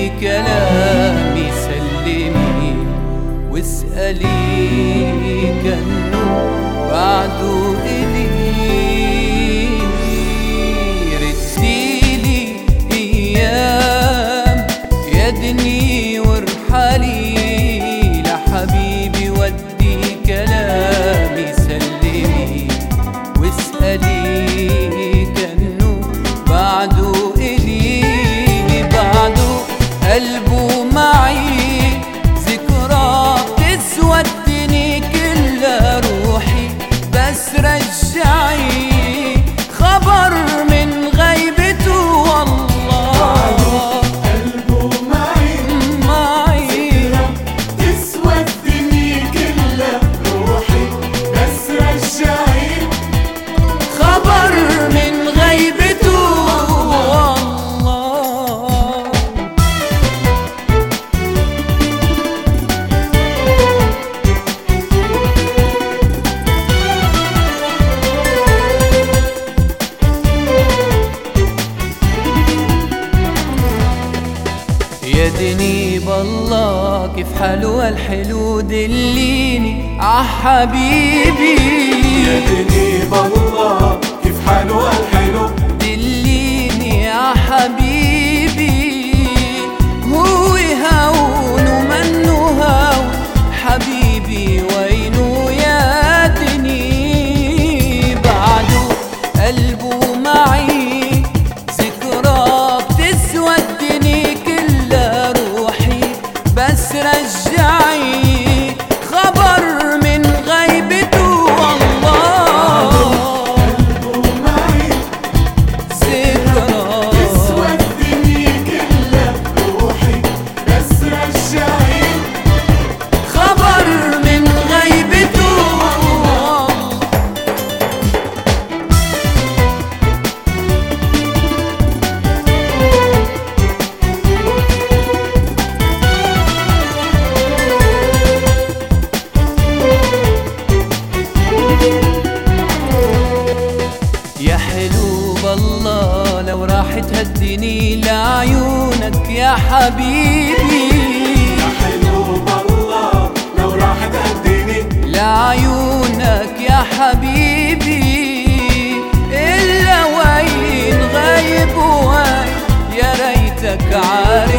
كلامي سلمي واسألي كأنه بعده إلي رديلي أيام يدني وارحلي لحبيبي ودي كلامي سلمي واسألي كأنه بعده إلي بعده قلبه معي ذكرى تسودني كلها روحي بس رجعي خبر من غيبته والله قلبه معي ذكرى تسودني كلها روحي بس رجعي خبر من غيبته والله. يدني بالله كيف حلوة الحلو دليني عحبيبي يدني بالله كيف حلوة الحلو دليني عحبيبي هو هون ومنه هون حبيبي وينه يدني بعده قلبه معي ذكرى بتسودني كلها روحي بس رجعي خبر من غيبته والله قلبه معي ذكرى تسودني كلها روحي بس رجعي خبر من غيبته يا حلو بالله لو راح تهديني لعيونك يا حبيبي يا حلو بالله لو راح تهديني لعيونك يا حبيبي إلا وين غايب وين يا ريتك عارف